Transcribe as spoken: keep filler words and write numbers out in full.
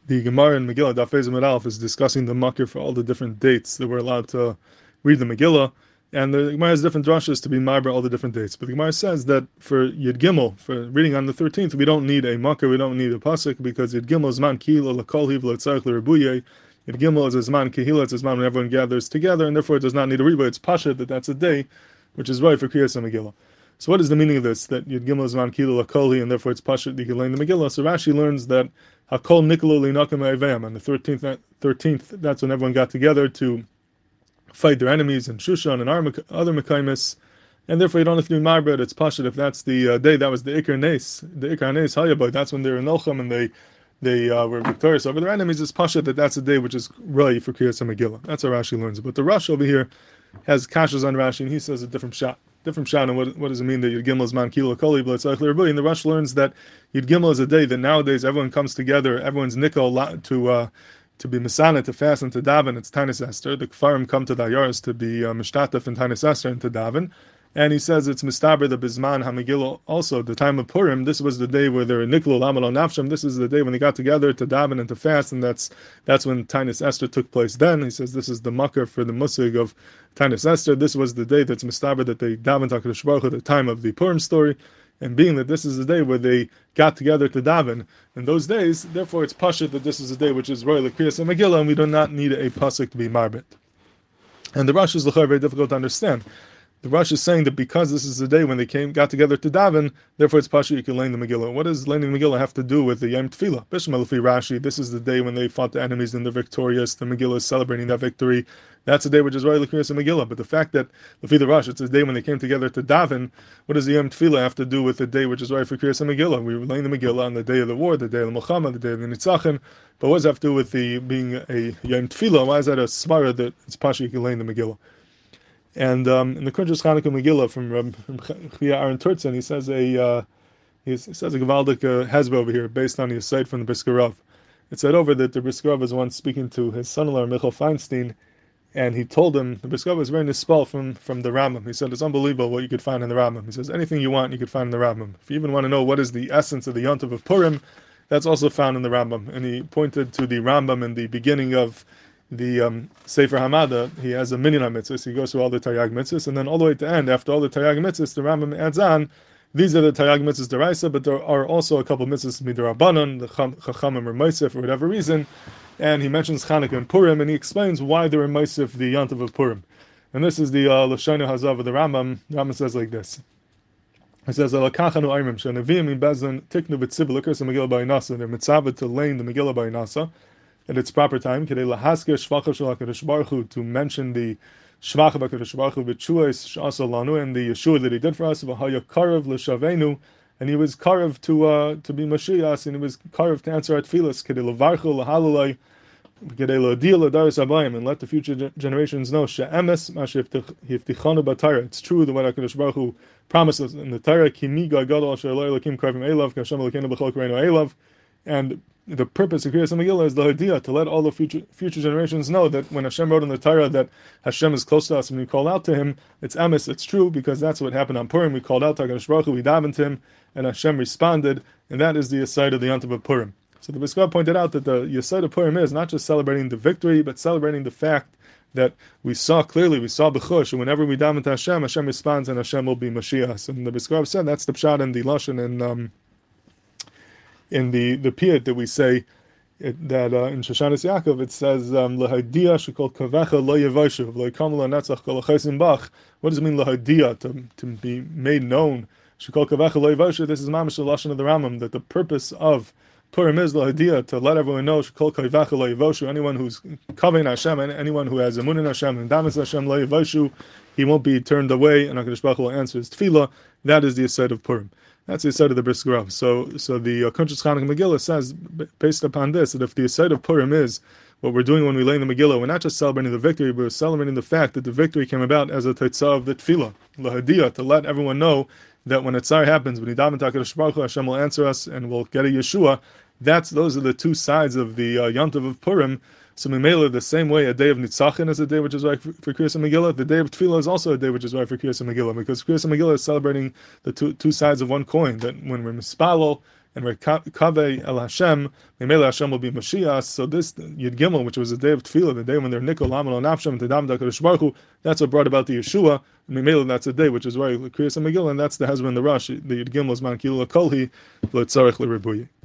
the Gemara in Megillah, Daf Beis Amud Aleph, is discussing the makir for all the different dates that we're allowed to read the Megillah, and the Gemara has different drashas to be marber all the different dates. But the Gemara says that for Yud Gimel, for reading on the thirteenth, we don't need a makir, we don't need a pasuk, because Yud Gimel is man kihila l'kol hiv l'tzarech l'rebuye. Yud Gimel is a zman kihila, it's a zman when everyone gathers together, and therefore it does not need a read, but it's pasha that that's a day, which is right for Kriyas Megillah. So what is the meaning of this? That Yud Gimel is man kihila l'kol, and therefore it's pasha that you can learn the Megillah. So Rashi learns that Hakol Nikolo Linakim Eveim. On the thirteenth, thirteenth, that's when everyone got together to fight their enemies in Shushan and other Mekaimis, and therefore you don't have to be Marbet. It's Pashut. If that's the uh, day, that was the Ikar Nes, the Ikar Nes Hayabah, that's when they were in Nolcham and they they uh, were victorious over their enemies. It's Pashut that that's a day which is right for Kriyas Megillah. That's how Rashi learns it. But the Rush over here has kashas on Rashi, and he says a different shot. Different shot, and what, what does it mean that Yud Gimel is man kilo koli b'letzarech l'rebuy? And the Rush learns that Yud Gimel is a day that nowadays everyone comes together, everyone's nikol to uh, to be misana, to fast and to daven. It's Tainus Esther. The Kfarim come to the Ayaris to be uh, mishtatef and Tainus Esther and to daven. And he says it's mistaber the Bizman HaMegillah also, the time of Purim. This was the day where they were niklo lamal nafsham. This is the day when they got together to daven and to fast, and that's that's when Tainus Esther took place. Then he says this is the makar for the musig of Tainus Esther. This was the day that's mistaber that they daven HaKadosh Baruch Hu, the time of the Purim story. And being that this is the day where they got together to daven in those days, therefore it's pashut that this is a day which is royal Kriyas Megillah, and we do not need a pasuk to be marbet. And the Rush is very difficult to understand. The Rush is saying that because this is the day when they came, got together to daven, therefore it's pasha you can learn the Megillah. What does learning the Megillah have to do with the Yom Tefillah? Bishma Lefi Rashi, this is the day when they fought the enemies and they're victorious. The Megillah is celebrating that victory. That's the day which is right L'Kriyas Megillah. But the fact that Lefi the Rush, it's the day when they came together to daven, what does the Yom Tefillah have to do with the day which is right for Kriyas Megillah? We were learning the Megillah on the day of the war, the day of the Milchama, the day of the Nitzachon. But what does that have to do with the being a Yom Tefillah? Why is that a svara that it's pasha you can learn the Megillah? And um, in the Kuntres Chanukah Megillah from Chaya Aaron Turtzen, he says a uh, he says a Gavaldik uh, Hezbollah over here based on the aside from the Brisker Rav. It said over that the Brisker Rav was once speaking to his son-in-law Michael Feinstein, and he told him the Brisker Rav was very nispal from from the Rambam. He said it's unbelievable what you could find in the Rambam. He says anything you want you could find in the Rambam. If you even want to know what is the essence of the Yontiv of Purim, that's also found in the Rambam. And he pointed to the Rambam in the beginning of the um, Sefer Hamada. He has a minyan mitzvahs. He goes through all the Taryag mitzvahs, and then all the way to the end, after all the Taryag mitzvahs, the Rambam adds on, these are the Taryag mitzvahs deraisa, but there are also a couple of mitzvahs midirabanan, the Chachamim or Meisif for whatever reason, and he mentions Chanukah and Purim, and he explains why they're in Meisif, the Yantav of Purim. And this is the uh, Lashana Hazav of the Rambam. The Rambam says like this. He says, Alakachanu Aimim, Shanavim in Bezin, Tiknu B'tziv, Likas, and Megillah Ba'inasa. They're mitzvah to lane the Megillah Ba'inasa at its proper time, to mention the Shvach of HaKadosh Baruch Hu, V'tshuas Sh'asa Lanu, and the Yeshua that he did for us, V'haya Karav L'Shavenu, and he was Karav to uh, to be Mashiach, and he was Karav to answer our tefillas, Kedei L'varchu L'halalai, Kedei L'odiyah L'daris Abayim, and let the future generations know, She'emes, Masha Yiftichanu B'Torah. It's true that what HaKadosh Baruch Hu promises in the Torah, Ki mi Gadol Asher Lo Elokim Kravim Elav, K'Hashem Elokeinu B'chol Kareinu Elav, and the purpose of Kriyas Megillah is the idea to let all the future future generations know that when Hashem wrote in the Torah that Hashem is close to us and we call out to Him, it's emes, it's true, because that's what happened on Purim. We called out to HaKadosh Baruch Hu, we davened to Him, and Hashem responded, and that is the aside of the Yantav of Purim. So the Brisker pointed out that the aside of Purim is not just celebrating the victory, but celebrating the fact that we saw clearly, we saw B'chush, and whenever we daven to Hashem, Hashem responds, and Hashem will be Mashiach. And the Brisker said that's the pshat and the lashon and um, in the the piyut that we say it, that uh, in Shoshanis Yaakov it says lahadiya shekol kavecha lo yevashuv lo yikamel hanetzach kol hachaysim bach. What does it mean lahadiya, to to be made known? Shekol kavecha lo yevashuv. This is mamash the lashon of the Rambam, that the purpose of Purim is lahadiya, to let everyone know shekol kavecha lo yevashuv. Anyone who's covering Hashem and anyone who has emun in Hashem and damas Hashem lo yevashuv, he won't be turned away, and HaKadosh Baruch Hu will answer his tefillah. That is the aside of Purim. That's the aside of the Brisker Rav. So, so the uh, Kuntres Chanukah Megillah says, based upon this, that if the aside of Purim is what we're doing when we lay in the Megillah, we're not just celebrating the victory, but we're celebrating the fact that the victory came about as a teitzah of the tefillah, lahadiyah, to let everyone know that when a tzar happens, when Yidaven HaKadosh Baruch Hu, Hashem will answer us and we'll get a Yeshua. That's those are the two sides of the uh, Yantav of Purim, So Mimela, the same way a day of Nitzachin is a day which is right for, for Kriyas Megillah, the day of Tefillah is also a day which is right for Kriyas Megillah, because Kriyas Megillah is celebrating the two two sides of one coin. That when we're mispalel and we're kaveh el Hashem, Mimela Hashem will be Mashiach. So this Yud Gimel, which was a day of Tefillah, the day when they're nikol amal nafshem tedam dakadosh baruch Hu, that's what brought about the Yeshua. Mimela, that's a day which is right for Kriyas Megillah, and that's the husband the Rashi. The Yud Gimel is man kilul kolhi lo tzarich l'ribuyi.